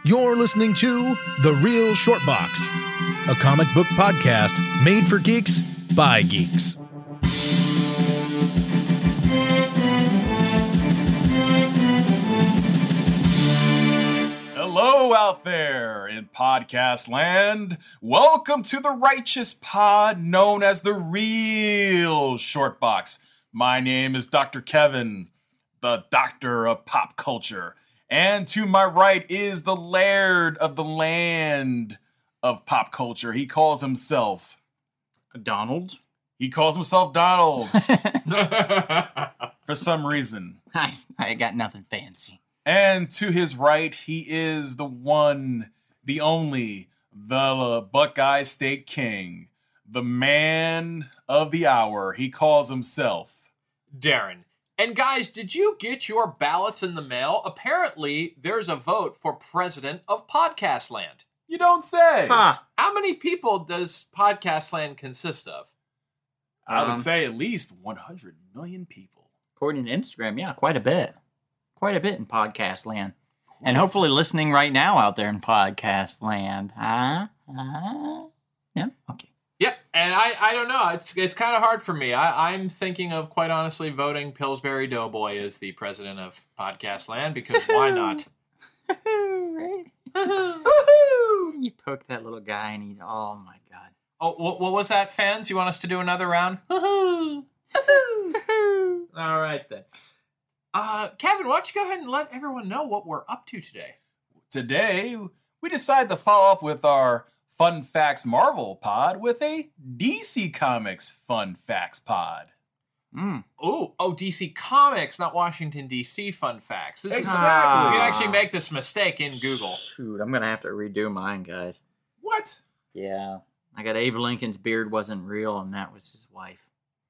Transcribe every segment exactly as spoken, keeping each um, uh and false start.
You're listening to The Real Short Box, a comic book podcast made for geeks by geeks. Hello out there in podcast land. Welcome to the righteous pod known as The Real Short Box. My name is Doctor Kevin, the doctor of pop culture. And to my right is the laird of the land of pop culture. He calls himself Donald. He calls himself Donald. For some reason. I, I got nothing fancy. And to his right, he is the one, the only, the Buckeye State King, the man of the hour. He calls himself Darren. And guys, did you get your ballots in the mail? Apparently, there's a vote for president of Podcast Land. You don't say. Huh. How many people does Podcast Land consist of? I would Um, say at least one hundred million people. According to Instagram, yeah, quite a bit. Quite a bit in podcast land. And hopefully listening right now out there in podcast land. Huh? Huh? Yeah, okay. Yeah, and I, I don't know. It's it's kind of hard for me. I, I'm thinking of, quite honestly, voting Pillsbury Doughboy as the president of Podcast Land, because why not? Right? You poke that little guy and he's, oh my God. Oh, what, what was that, fans? You want us to do another round? All right, then. Uh, Kevin, why don't you go ahead and let everyone know what we're up to today? Today, we decided to follow up with our Fun Facts Marvel pod with a D C Comics Fun Facts pod. Mm. Oh, oh, D C Comics, not Washington, D C Fun Facts. This Exactly. is, you can actually make this mistake in Google. Shoot, I'm going to have to redo mine, guys. What? Yeah. I got Abe Lincoln's beard wasn't real, and that was his wife.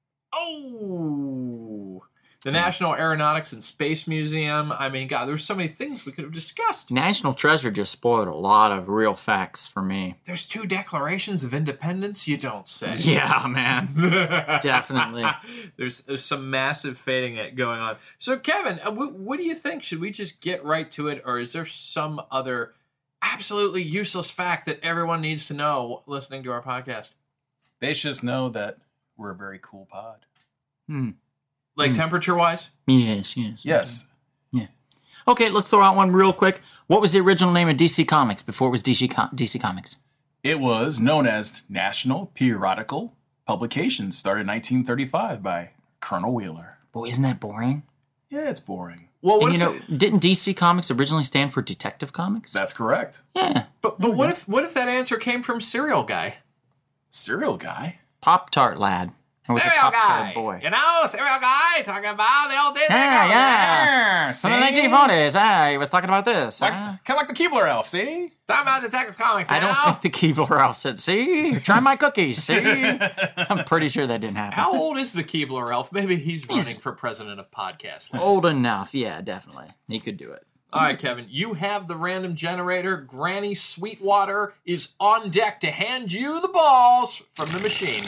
Oh, the National Aeronautics and Space Museum. I mean, God, there's so many things we could have discussed. National Treasure just spoiled a lot of real facts for me. There's two declarations of independence, you don't say. Yeah, man. Definitely. There's, there's some massive fading going on. So, Kevin, uh, what, what do you think? Should we just get right to it, or is there some other absolutely useless fact that everyone needs to know listening to our podcast? They should just know that we're a very cool pod. Hmm. Like Hmm. temperature-wise? Yes, yes. Yes. Yeah. Okay, let's throw out one real quick. What was the original name of D C Comics before it was D C, Com- D C Comics? It was known as National Periodical Publications, started in nineteen thirty-five by Colonel Wheeler. Boy, isn't that boring? Yeah, it's boring. Well, what And you if know, it- didn't D C Comics originally stand for Detective Comics? That's correct. Yeah. but but what if what if that answer came from Cereal Guy? Cereal Guy? Pop-Tart Lad. Or was it Cereal Pop-Tart Guy! Boy? You know, Cereal Guy, talking about the old days. Yeah, yeah. See? From the nineteen forties, ah, he was talking about this. Like, ah. kind of like the Keebler elf, see? Talking about Detective Comics I don't now. think the Keebler elf said, see, try my cookies, see? I'm pretty sure that didn't happen. How old is the Keebler elf? Maybe he's running He's- for president of Podcast Land. Old enough, yeah, definitely. He could do it. All right, Kevin, you have the random generator. Granny Sweetwater is on deck to hand you the balls from the machine.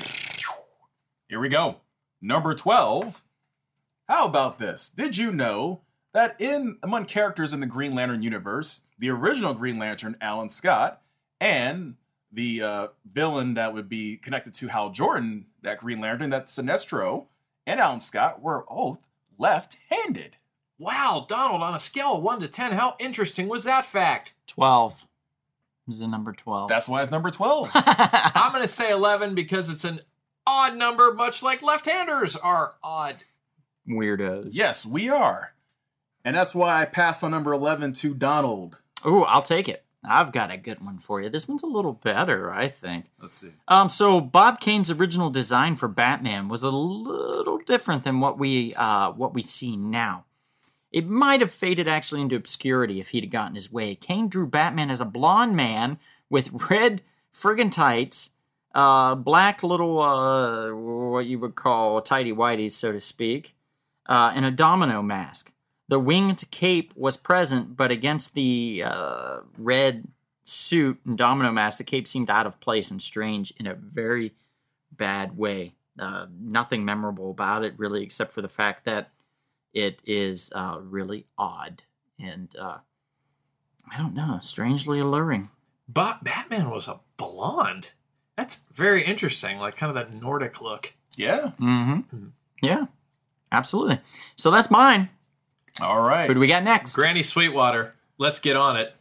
Here we go. Number twelve. How about this? Did you know that in among characters in the Green Lantern universe, the original Green Lantern, Alan Scott, and the uh, villain that would be connected to Hal Jordan, that Green Lantern, that Sinestro, and Alan Scott were both left-handed. Wow, Donald, on a scale of one to ten, how interesting was that fact? twelve was the number twelve. That's why it's number twelve. I'm going to say eleven because it's an odd number, much like left-handers are odd. Weirdos. Yes, we are. And that's why I pass on number eleven to Donald. Ooh, I'll take it. I've got a good one for you. This one's a little better, I think. Let's see. Um, so Bob Kane's original design for Batman was a little different than what we uh, what we see now. It might have faded actually into obscurity if he'd have gotten his way. Kane drew Batman as a blonde man with red friggin' tights, uh, black little, uh, what you would call tighty whities, so to speak, uh, and a domino mask. The winged cape was present, but against the uh, red suit and domino mask, the cape seemed out of place and strange in a very bad way. Uh, nothing memorable about it, really, except for the fact that it is uh, really odd. And uh, I don't know. Strangely alluring. But Batman was a blonde. That's very interesting, like kind of that Nordic look. Yeah. Mm-hmm. Yeah, absolutely. So that's mine. All right. Who do we got next? Granny Sweetwater. Let's get on it.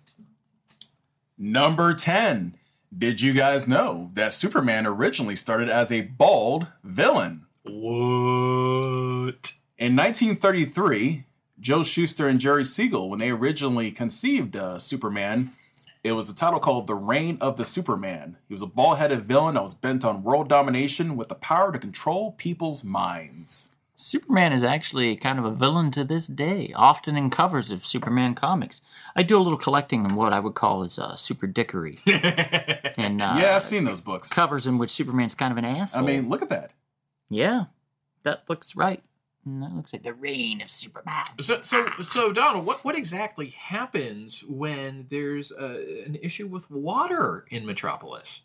Number ten. Did you guys know that Superman originally started as a bald villain? What? In nineteen thirty-three, Joe Shuster and Jerry Siegel, when they originally conceived uh, Superman, it was a title called The Reign of the Superman. He was a bald-headed villain that was bent on world domination with the power to control people's minds. Superman is actually kind of a villain to this day, often in covers of Superman comics. I do a little collecting in what I would call as uh, super dickery. and uh, Yeah, I've seen those books. covers in which Superman's kind of an asshole. I mean, look at that. Yeah, that looks right. And that looks like the reign of Superman. So, so, so, Donald, what, what exactly happens when there's a, an issue with water in Metropolis?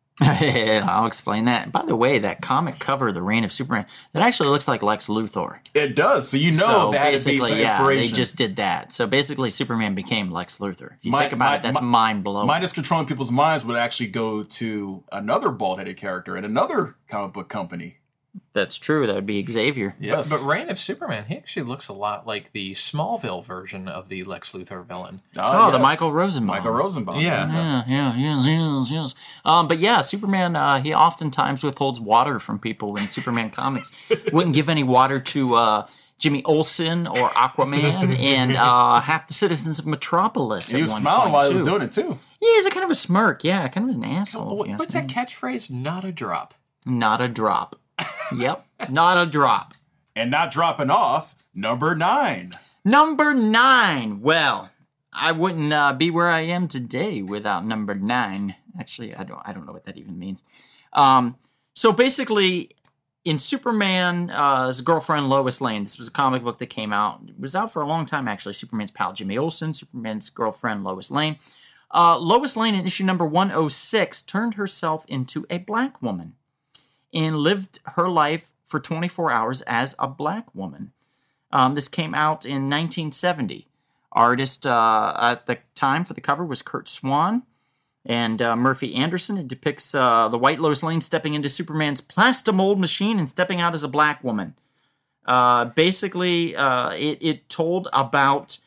I'll explain that. By the way, that comic cover, The Reign of Superman, that actually looks like Lex Luthor. It does. So you know so that had to be basically, some yeah, inspiration. they just did that. So basically, Superman became Lex Luthor. If you My- think about my- it, that's my- mind-blowing. Minus controlling people's minds would actually go to another bald-headed character in another comic book company. That's true. That would be Xavier. Yes. But, but Reign of Superman, he actually looks a lot like the Smallville version of the Lex Luthor villain. Oh, the yes. Michael Rosenbaum. Michael Rosenbaum. Yeah. Yeah, yeah, yes, yes, yes. Um, but yeah, Superman, uh, he oftentimes withholds water from people in Superman comics. Wouldn't give any water to uh, Jimmy Olsen or Aquaman and uh, half the citizens of Metropolis. And he at was one smiling point, while he too. was doing it, too. Yeah, he's a kind of a smirk. Yeah, kind of an asshole. What- if you what's ask that me. catchphrase? Not a drop. Not a drop. Yep, not a drop. And not dropping off, number nine. Number nine. Well, I wouldn't uh, be where I am today without number nine. Actually, I don't. I don't know what that even means. Um, so basically, in Superman's uh, girlfriend Lois Lane, this was a comic book that came out. It was out for a long time, actually. Superman's pal Jimmy Olsen, Superman's girlfriend Lois Lane. Uh, Lois Lane in issue number one oh six turned herself into a black woman and lived her life for twenty-four hours as a black woman. Um, this came out in nineteen seventy. Artist uh, at the time for the cover was Kurt Swan and uh, Murphy Anderson. It depicts uh, the white Lois Lane stepping into Superman's plastomold machine and stepping out as a black woman. Uh, basically, uh, it, it told about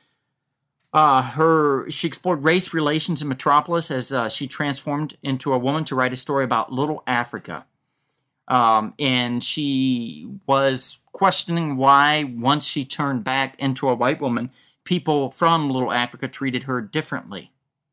uh, her. She explored race relations in Metropolis as uh, she transformed into a woman to write a story about Little Africa. Um, and she was questioning why, once she turned back into a white woman, people from Little Africa treated her differently.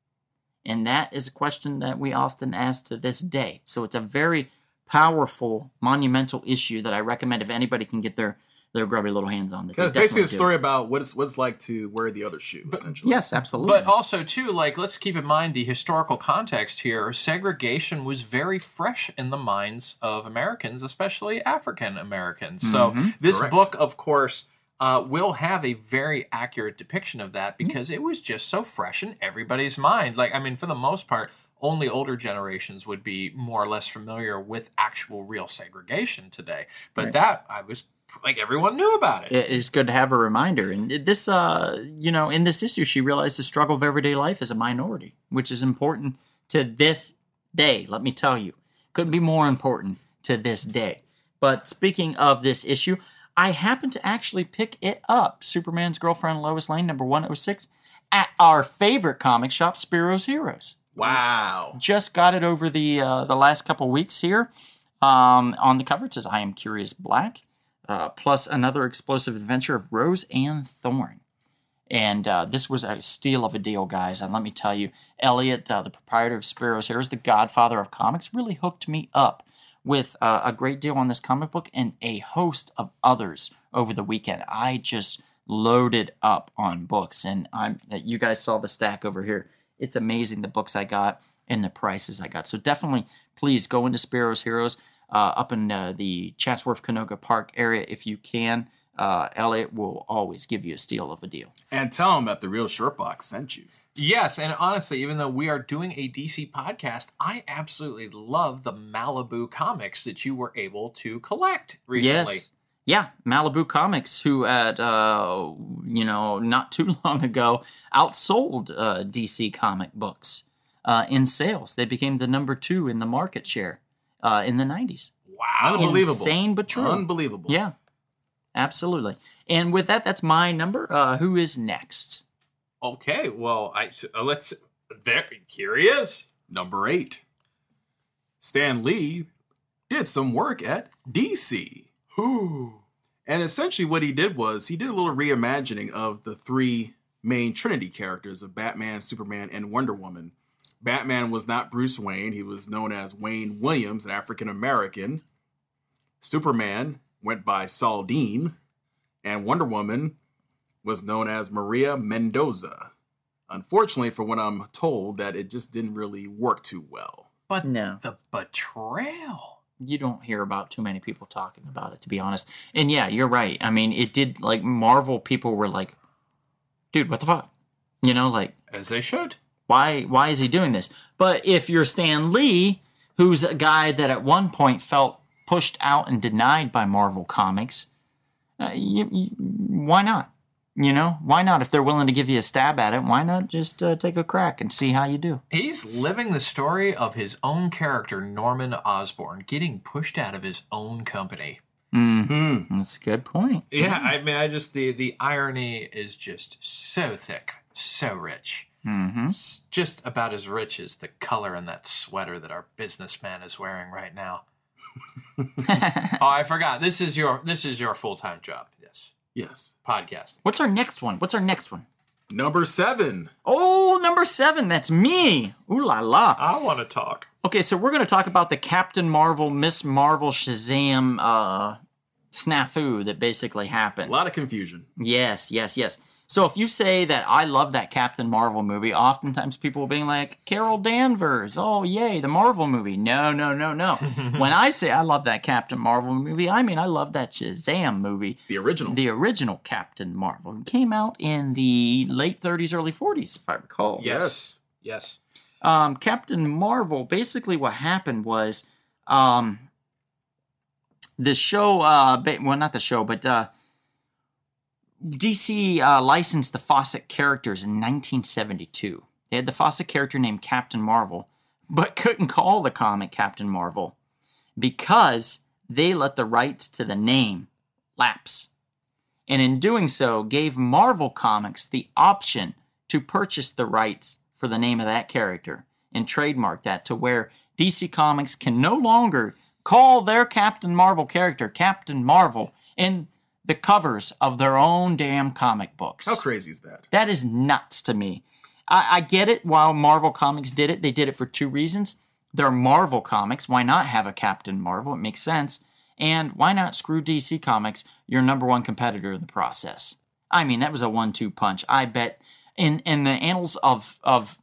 And that is a question that we often ask to this day. So it's a very powerful, monumental issue that I recommend if anybody can get their, their grubby little hands on. That they It's basically a definitely do. story about what it's, what it's like to wear the other shoe, essentially. Yes, absolutely. But also, too, like, let's keep in mind the historical context here. Segregation was very fresh in the minds of Americans, especially African Americans. So this Correct. book, of course, uh, will have a very accurate depiction of that because it was just so fresh in everybody's mind. Like, I mean, for the most part, only older generations would be more or less familiar with actual real segregation today. But Right. that, I was, like, everyone knew about it. It- it's good to have a reminder. And this, uh, you know, in this issue, she realized the struggle of everyday life is a minority, which is important to this day. Let me tell you, couldn't be more important to this day. But speaking of this issue, I happened to actually pick it up, Superman's Girlfriend Lois Lane, number one oh six, at our favorite comic shop, Spiro's Heroes. Wow. Just got it over the uh, the last couple weeks here. Um, on the cover, it says, I am Curious Black. Uh, plus another explosive adventure of Rose and Thorn. And uh, this was a steal of a deal, guys. And let me tell you, Elliot, uh, the proprietor of Spiro's Heroes, the godfather of comics, really hooked me up with uh, a great deal on this comic book and a host of others over the weekend. I just loaded up on books. And I'm you guys saw the stack over here. It's amazing the books I got and the prices I got. So definitely, please go into Spiro's Heroes. Uh, up in uh, the Chatsworth Canoga Park area if you can. Uh, Elliot will always give you a steal of a deal. And tell them that the Real Short Box sent you. Yes, and honestly, even though we are doing a D C podcast, I absolutely love the Malibu comics that you were able to collect recently. Yes. Yeah, Malibu Comics, who at, uh, you know, not too long ago outsold uh, D C comic books uh, in sales. They became the number two in the market share uh, in the nineties. Wow. Unbelievable. Insane but true. Unbelievable. Yeah, absolutely. And with that, that's my number. Uh, who is next? Okay, well, I uh, let's there. Here he is. Number eight. Stan Lee did some work at D C. Who? And essentially what he did was he did a little reimagining of the three main Trinity characters of Batman, Superman, and Wonder Woman. Batman was not Bruce Wayne. He was known as Wayne Williams, an African-American. Superman went by Saul Dean. And Wonder Woman was known as Maria Mendoza. Unfortunately, for what I'm told, that it just didn't really work too well. But No. the betrayal. You don't hear about too many people talking about it, to be honest. And yeah, you're right. I mean, it did, like, Marvel people were like, dude, what the fuck? You know, like, As they should. why why is he doing this? But if you're Stan Lee, who's a guy that at one point felt pushed out and denied by Marvel Comics, uh, you, you, why not? You know, why not? If they're willing to give you a stab at it, why not just uh, take a crack and see how you do? He's living the story of his own character, Norman Osborn, getting pushed out of his own company. Mm, Hmm. that's a good point. Yeah, I mean, I just, the, the irony is just so thick, so rich. Mm-hmm. S- Just about as rich as the color in that sweater that our businessman is wearing right now. Oh, I forgot. This is your this is your full-time job. Yes. Yes. Podcast. What's our next one? What's our next one? Number seven. Oh, number seven. That's me. Ooh la la. I want to talk. Okay, so we're going to talk about the Captain Marvel, Miss Marvel, Shazam uh, snafu that basically A happened. lot of confusion. Yes, yes, yes. So if you say that I love that Captain Marvel movie, oftentimes people will be like, Carol Danvers, oh, yay, the Marvel movie. No, no, no, no. When I say I love that Captain Marvel movie, I mean I love that Shazam movie. The original. The original Captain Marvel. It came out in the late thirties, early forties, if I recall. Yes. Yes. Um, Captain Marvel, basically what happened was um, the show, uh, ba- well, not the show, but uh, D C uh, licensed the Fawcett characters in nineteen seventy-two. They had the Fawcett character named Captain Marvel, but couldn't call the comic Captain Marvel because they let the rights to the name lapse. And in doing so, gave Marvel Comics the option to purchase the rights for the name of that character and trademark that to where D C Comics can no longer call their Captain Marvel character Captain Marvel in the covers of their own damn comic books. How crazy is that? That is nuts to me. I, I get it. While Marvel Comics did it, they did it for two reasons. They're Marvel Comics. Why not have a Captain Marvel? It makes sense. And why not screw D C Comics, your number one competitor in the process? I mean, that was a one two punch. I bet in, in the annals of, of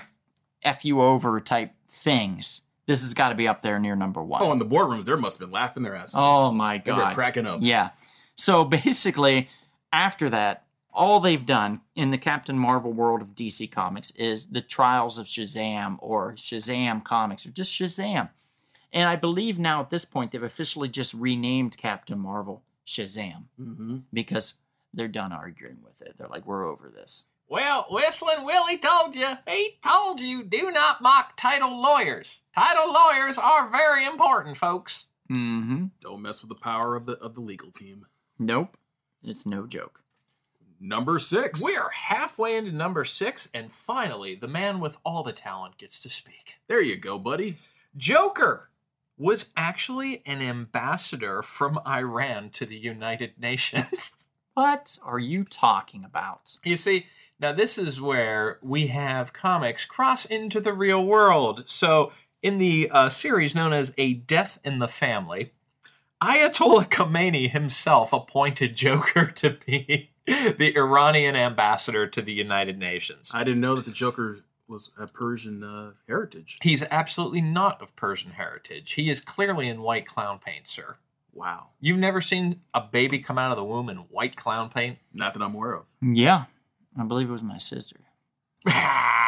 F you over type things, this has got to be up there near number one. Oh, in the boardrooms, there must have been laughing their asses. Oh my They were God. cracking up. Yeah. So basically, after that, all they've done in the Captain Marvel world of D C Comics is the Trials of Shazam or Shazam Comics or just Shazam. And I believe now at this point they've officially just renamed Captain Marvel Shazam Mm-hmm. because they're done arguing with it. They're like, we're over this. Well, Whistling Willie told you. He told you do not mock title lawyers. Title lawyers are very important, folks. Mm-hmm. Don't mess with the power of the of the legal team. Nope. It's no joke. Number six. We are halfway into number six, and finally, the man with all the talent gets to speak. There you go, buddy. Joker was actually an ambassador from Iran to the United Nations. What are you talking about? You see, now this is where we have comics cross into the real world. So, in the uh, series known as A Death in the Family, Ayatollah Khomeini himself appointed Joker to be the Iranian ambassador to the United Nations. I didn't know that the Joker was a Persian uh, heritage. He's absolutely not of Persian heritage. He is clearly in white clown paint, sir. Wow. You've never seen a baby come out of the womb in white clown paint? Not that I'm aware of. Yeah. I believe it was my sister. Wow.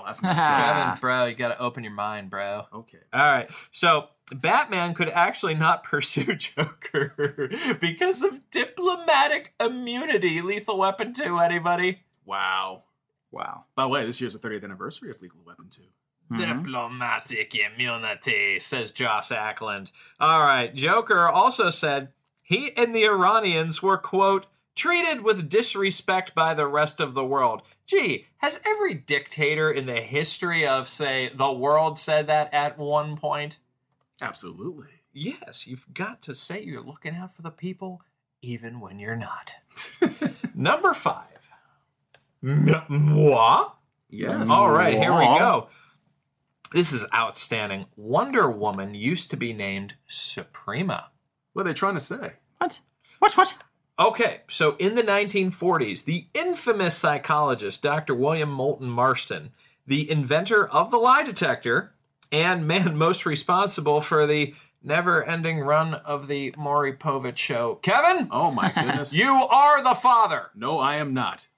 that's messed up. Kevin, bro, you got to open your mind, bro. Okay. All right. So Batman could actually not pursue Joker because of diplomatic immunity. Lethal Weapon two, anybody? Wow. Wow. By the way, this year's the thirtieth anniversary of Lethal Weapon two. Mhm. Diplomatic immunity, says Joss Ackland. All right. Joker also said he and the Iranians were, quote, treated with disrespect by the rest of the world. Gee, has every dictator in the history of, say, the world said that at one point? Absolutely. Yes, you've got to say you're looking out for the people, even when you're not. Number five. M- moi? Yes. All right, here we Moi. go. This is outstanding. Wonder Woman used to be named Suprema. What are they trying to say? What? What? What? Okay, so in the nineteen forties, the infamous psychologist Doctor William Moulton Marston, the inventor of the lie detector and man most responsible for the never-ending run of the Maury Povich show. Kevin, Oh my goodness. you are the father. No, I am not.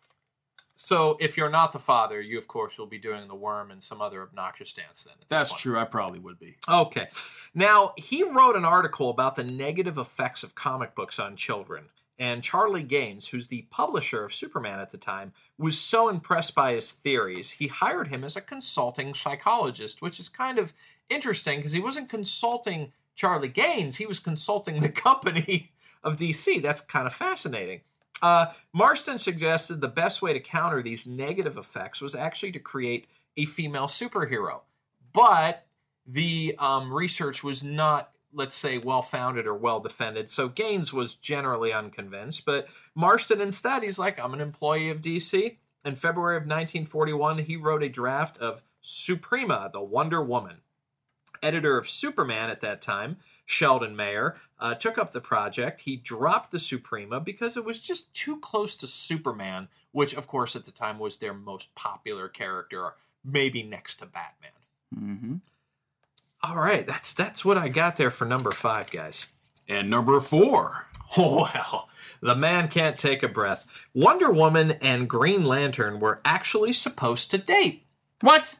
So if you're not the father, you, of course, will be doing the worm and some other obnoxious dance then. at this That's point. true. I probably would be. Okay. Now, he wrote an article about the negative effects of comic books on children. And Charlie Gaines, who's the publisher of Superman at the time, was so impressed by his theories, he hired him as a consulting psychologist, which is kind of interesting because he wasn't consulting Charlie Gaines, he was consulting the company of D C. That's kind of fascinating. Uh, Marston suggested the best way to counter these negative effects was actually to create a female superhero. But the um, research was not, let's say, well-founded or well-defended, so Gaines was generally unconvinced. But Marston instead, he's like, I'm an employee of D C. In February of nineteen forty-one, he wrote a draft of Suprema, the Wonder Woman. Editor of Superman at that time, Sheldon Mayer, uh, took up the project. He dropped the Suprema because it was just too close to Superman, which, of course, at the time was their most popular character, maybe next to Batman. Mm-hmm. All right, that's that's what I got there for number five, guys. And number four. Well, the man can't take a breath. Wonder Woman and Green Lantern were actually supposed to date. What?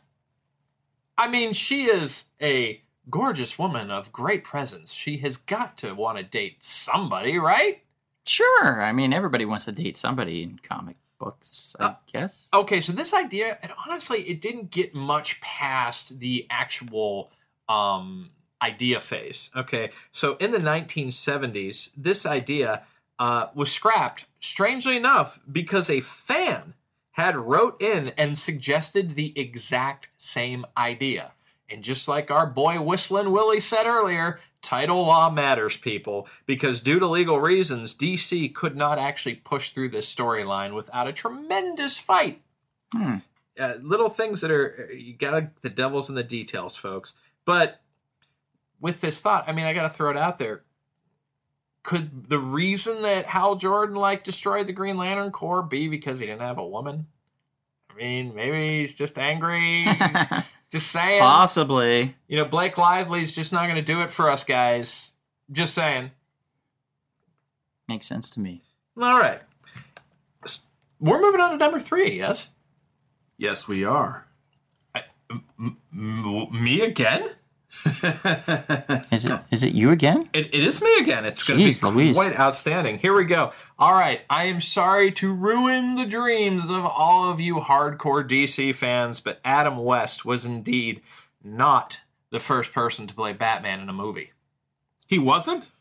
I mean, she is a gorgeous woman of great presence. She has got to want to date somebody, right? Sure. I mean, everybody wants to date somebody in comic books, I Uh, guess. Okay, so this idea, and honestly, it didn't get much past the actual um, idea phase. Okay, so in the nineteen seventies, this idea uh, was scrapped, strangely enough, because a fan had wrote in and suggested the exact same idea. And just like our boy Whistling Willie said earlier, title law matters, people, because due to legal reasons, D C could not actually push through this storyline without a tremendous fight. Hmm. Uh, little things that are, you gotta, the devil's in the details, folks. But with this thought, I mean, I gotta throw it out there. Could the reason that Hal Jordan, like, destroyed the Green Lantern Corps be because he didn't have a woman? I mean, maybe he's just angry. He's just saying. Possibly. You know, Blake Lively's just not going to do it for us, guys. Just saying. Makes sense to me. All right. We're moving on to number three, yes? Yes, we are. M- m- me again? Is it? Is it you again? It, it is me again. It's going to Jeez be Louise. quite outstanding. Here we go. All right. I am sorry to ruin the dreams of all of you hardcore D C fans, but Adam West was indeed not the first person to play Batman in a movie. He wasn't?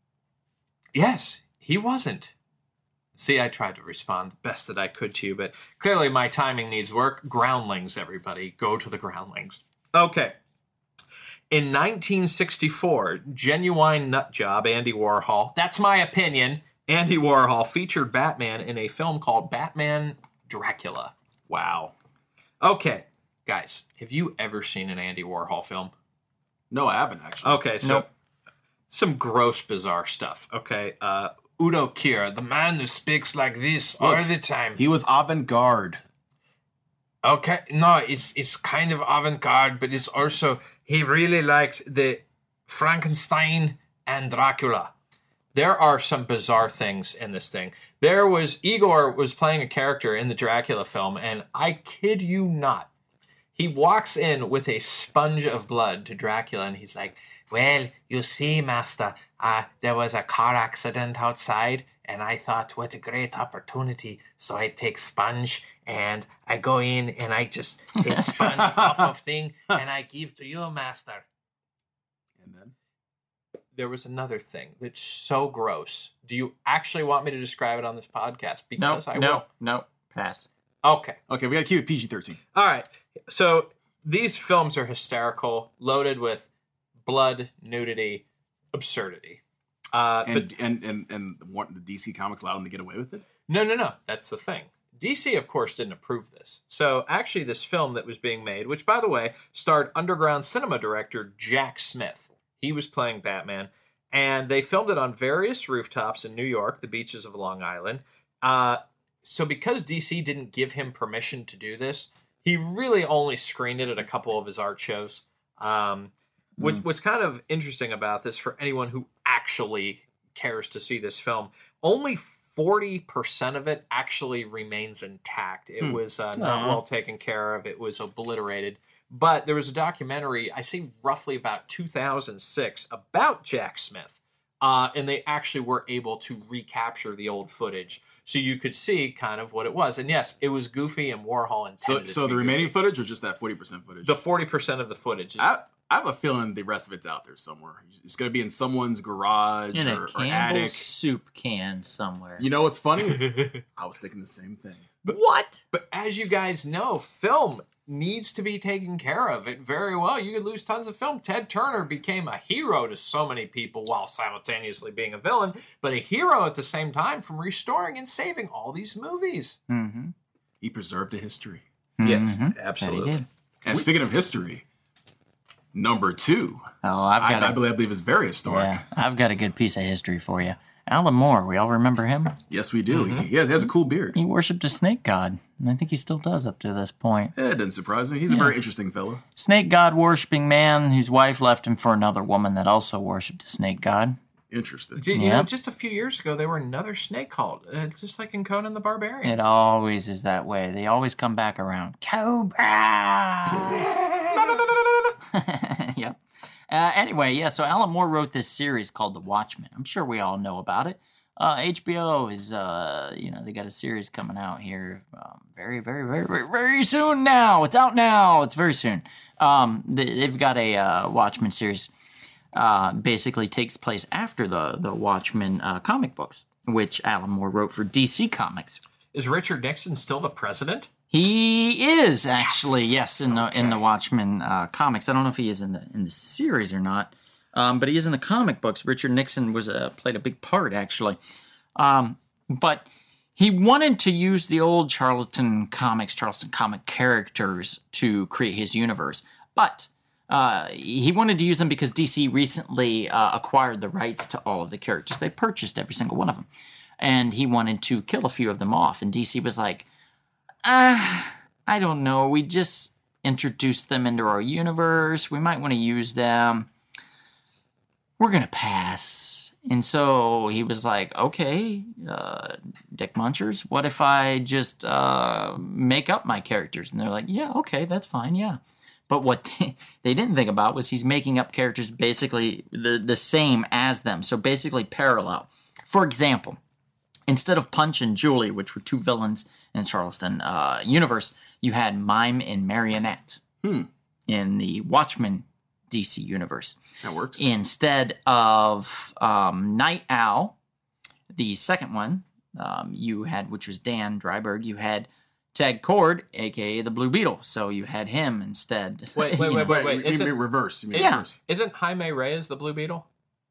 Yes, he wasn't. See, I tried to respond the best that I could to you, but clearly my timing needs work. Groundlings, everybody. Go to the Groundlings. Okay. In nineteen sixty-four, genuine nutjob Andy Warhol, that's my opinion, Andy Warhol featured Batman in a film called Batman Dracula. Wow. Okay, guys, have you ever seen an Andy Warhol film? No, I haven't, actually. Okay, so Nope. some gross, bizarre stuff. Okay, uh, Udo Kier, the man who speaks like this all Look, the time. He was avant-garde. Okay, no, it's it's kind of avant-garde, but it's also, he really liked the Frankenstein and Dracula. There are some bizarre things in this thing. There was, Igor was playing a character in the Dracula film, and I kid you not, He walks in with a sponge of blood to Dracula, and he's like, well, you see, master, uh, there was a car accident outside, and I thought, what a great opportunity. So I take sponge, and I go in, and I just get sponge off of thing, and I give to you, master. And then? There was another thing that's so gross. Do you actually want me to describe it on this podcast? No, Because I no, will. no, pass. Okay. Okay, we gotta keep it P G thirteen. All right. So these films are hysterical, loaded with blood, nudity, absurdity. Uh, And, but and and and what, the D C Comics allowed them to get away with it? no, no, no. That's the thing. D C, of course, didn't approve this. So actually, this film that was being made, which, by the way, starred underground cinema director Jack Smith. He was playing Batman. And they filmed it on various rooftops in New York, the beaches of Long Island. Uh, so because D C didn't give him permission to do this, he really only screened it at a couple of his art shows. Um, what, What's kind of interesting about this, for anyone who actually cares to see this film, only forty percent of it actually remains intact. It Hmm. was uh, not Aw. well taken care of. It was obliterated. But there was a documentary, I say roughly about two thousand six, about Jack Smith. Uh, and they actually were able to recapture the old footage. So you could see kind of what it was. And yes, it was goofy, and Warhol intended So it to so be the remaining goofy. footage or just that forty percent footage? The forty percent of the footage is... I, I have a feeling the rest of it's out there somewhere. It's gonna be in someone's garage In a or, or Campbell's attic. soup can somewhere. You know what's funny? I was thinking the same thing. What? But as you guys know, film needs to be taken care of it very well. You could lose tons of film. Ted Turner became a hero to so many people while simultaneously being a villain, but a hero at the same time from restoring and saving all these movies. Mm-hmm. He preserved the history. Yes, Mhm. absolutely. That he did. And speaking of history, number two, Oh, I've I, got I a, believe, I believe is very historic. yeah, I've got a good piece of history for you. Alan Moore, we all remember him. Yes, we do. He, he has, he has a cool beard. He worshipped a snake god, and I think he still does up to this point. Eh, it doesn't surprise me. He's a Yeah. very interesting fellow. Snake god worshipping man whose wife left him for another woman that also worshipped a snake god. Interesting. You Yeah. know, just a few years ago, there were another snake cult, uh, just like in Conan the Barbarian. It always is that way. They always come back around. Cobra! Yep. Uh, anyway, yeah, so Alan Moore wrote this series called The Watchmen. I'm sure we all know about it. Uh, H B O is, uh, you know, they got a series coming out here um, very, very, very, very, very soon now. It's out now. It's very soon. Um, they, they've got a uh, Watchmen series. Uh, basically takes place after the, the Watchmen uh, comic books, which Alan Moore wrote for D C Comics. Is Richard Nixon still the president? He is actually yes in the in the Watchmen uh, comics. I don't know if he is in the in the series or not, um, but he is in the comic books. Richard Nixon was a, played a big part actually, um, but he wanted to use the old Charlton comics, Charlton comic characters to create his universe, but uh, he wanted to use them because D C recently uh, acquired the rights to all of the characters. They purchased every single one of them, and he wanted to kill a few of them off. And D C was like, Uh, I don't know. We just introduced them into our universe. We might want to use them. We're going to pass. And so he was like, okay, uh, Dick Munchers, what if I just uh, make up my characters? And they're like, yeah, okay, that's fine, yeah. But what they, they didn't think about was he's making up characters basically the, the same as them. So basically parallel. For example, instead of Punch and Julie, which were two villains in the Charleston uh, universe, you had Mime and Marionette Hmm. in the Watchmen D C universe. That works. Instead of um, Night Owl, the second one, um, you had, which was Dan Dryberg, you had Ted Cord, a k a the Blue Beetle. So you had him instead. Wait, wait, You wait, know. wait, wait. You Is mean it, reverse. You mean Yeah. reverse. isn't Jaime Reyes the Blue Beetle?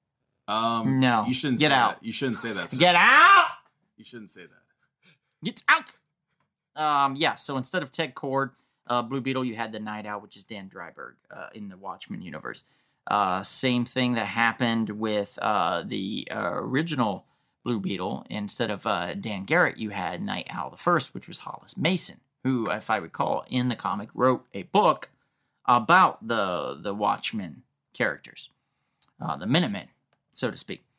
Um, No. You shouldn't Get say out. that. You shouldn't say that. Sir. Get out! You shouldn't say that. Get out! Um, yeah, so instead of Ted Cord, uh, Blue Beetle, you had the Night Owl, which is Dan Dryberg uh, in the Watchmen universe. Uh, same thing that happened with uh, the uh, original Blue Beetle. Instead of uh, Dan Garrett, you had Night Owl the First, which was Hollis Mason, who, if I recall, in the comic, wrote a book about the the Watchmen characters, uh, the Minutemen, so to speak.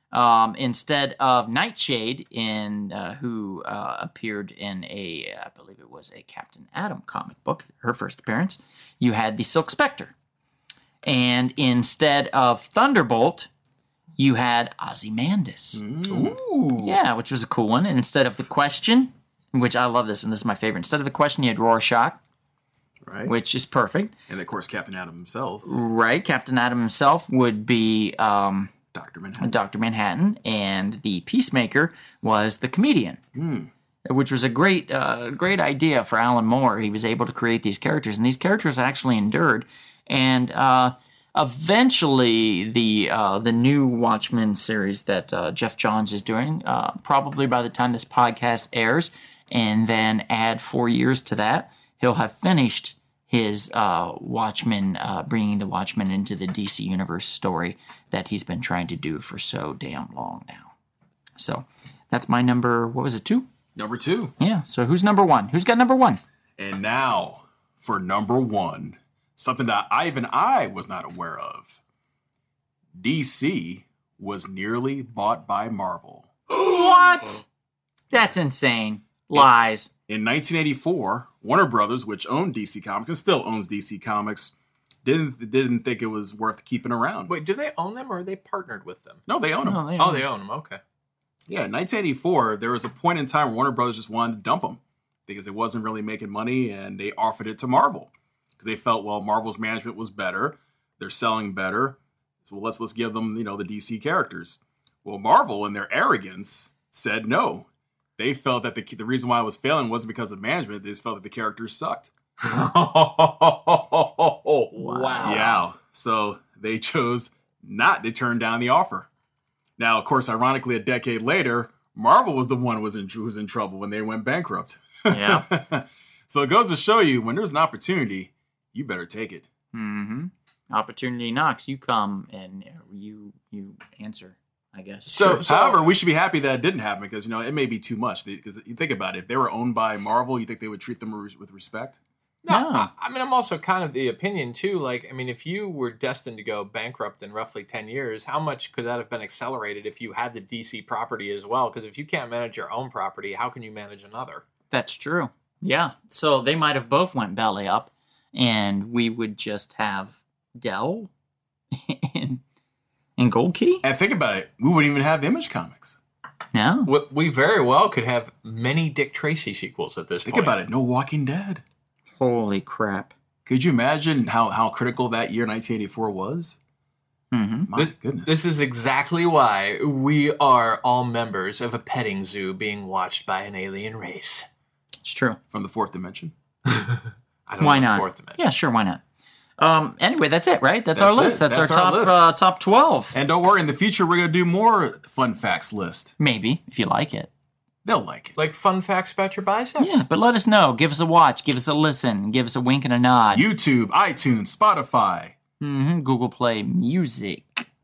Um, instead of Nightshade, in uh, who uh, appeared in a, I believe it was a Captain Atom comic book, her first appearance, you had the Silk Spectre. And instead of Thunderbolt, you had Ozymandias. Ooh. Yeah, which was a cool one. And instead of the Question, which I love this one, this is my favorite. Instead of the Question, you had Rorschach, Right. which is perfect. And of course, Captain Atom himself, Right, Captain Atom himself would be um, Doctor Manhattan. Doctor Manhattan, and the Peacemaker was the Comedian, Hmm. which was a great, uh, great idea for Alan Moore. He was able to create these characters, and these characters actually endured. And uh, eventually, the uh, the new Watchmen series that uh, Jeff Johns is doing, uh, probably by the time this podcast airs, and then add four years to that, he'll have finished his uh, Watchmen, uh, bringing the Watchmen into the D C Universe story that he's been trying to do for so damn long now. So that's my number, what was it, two? Number two. Yeah, so who's number one? Who's got number one? And now for number one, something that I, even I was not aware of. D C was nearly bought by Marvel. What? That's insane. Lies. In nineteen eighty-four, Warner Brothers, which owned D C Comics and still owns D C Comics, didn't didn't think it was worth keeping around. Wait, do they own them or are they partnered with them? No, they own them. No, they Oh, don't. they own them. Okay. Yeah, in nineteen eighty-four, there was a point in time where Warner Brothers just wanted to dump them because it wasn't really making money, and they offered it to Marvel because they felt, well, Marvel's management was better, they're selling better, so let's let's give them, you know, the D C characters. Well, Marvel, in their arrogance, said no. They felt that the the reason why it was failing wasn't because of management; they just felt that the characters sucked. Wow. Yeah, so they chose not to turn down the offer. Now, of course, ironically, a decade later, Marvel was the one who was in, who was in trouble when they went bankrupt. Yeah. So it goes to show you, when there's an opportunity, you better take it. Mm-hmm. Opportunity knocks. You come and you you answer, I guess. So, so However, we should be happy that it didn't happen because, you know, it may be too much. Because you think about it, if they were owned by Marvel, you think they would treat them with respect? No, No. I, I mean, I'm also kind of the opinion, too. Like, I mean, if you were destined to go bankrupt in roughly ten years, how much could that have been accelerated if you had the D C property as well? Because if you can't manage your own property, how can you manage another? That's true. Yeah. So they might have both went belly up, and we would just have Dell and, and Gold Key? And think about it, we wouldn't even have Image Comics. No. We- We very well could have many Dick Tracy sequels at this Think point. about it, no Walking Dead. Holy crap. Could you imagine how, how critical that year nineteen eighty-four was? Mm-hmm. My This- goodness. This is exactly why we are all members of a petting zoo being watched by an alien race. It's true. From the fourth dimension. I don't Why know not? the fourth dimension. Yeah, sure. Why not? Um. Anyway, that's it, right? That's, That's our it. list. That's, That's our, our top list. uh, top twelve. And don't worry, in the future, we're going to do more fun facts list. Maybe, if you like it. They'll like it. Like fun facts about your biceps? Yeah, but let us know. Give us a watch. Give us a listen. Give us a wink and a nod. YouTube, iTunes, Spotify. hmm Google Play Music.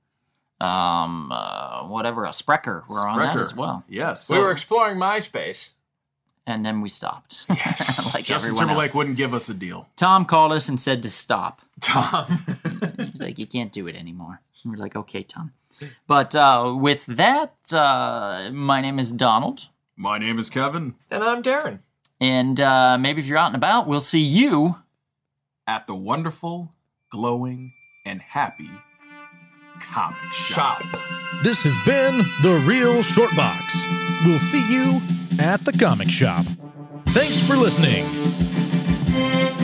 Um, uh, whatever else. Sprecher. We're on that Sprecher. as well. Yes. We were exploring MySpace. And then we stopped. Yes. like Justin everyone Timberlake else. wouldn't give us a deal. Tom called us and said to stop. Tom. He's like, you can't do it anymore. And we're like, okay, Tom. But uh, with that, uh, my name is Donald. My name is Kevin. And I'm Darren. And uh, maybe if you're out and about, we'll see you. At the wonderful, glowing, and happy comic shop. Shop. This has been The Real Short Box. We'll see you at the comic shop. Thanks for listening.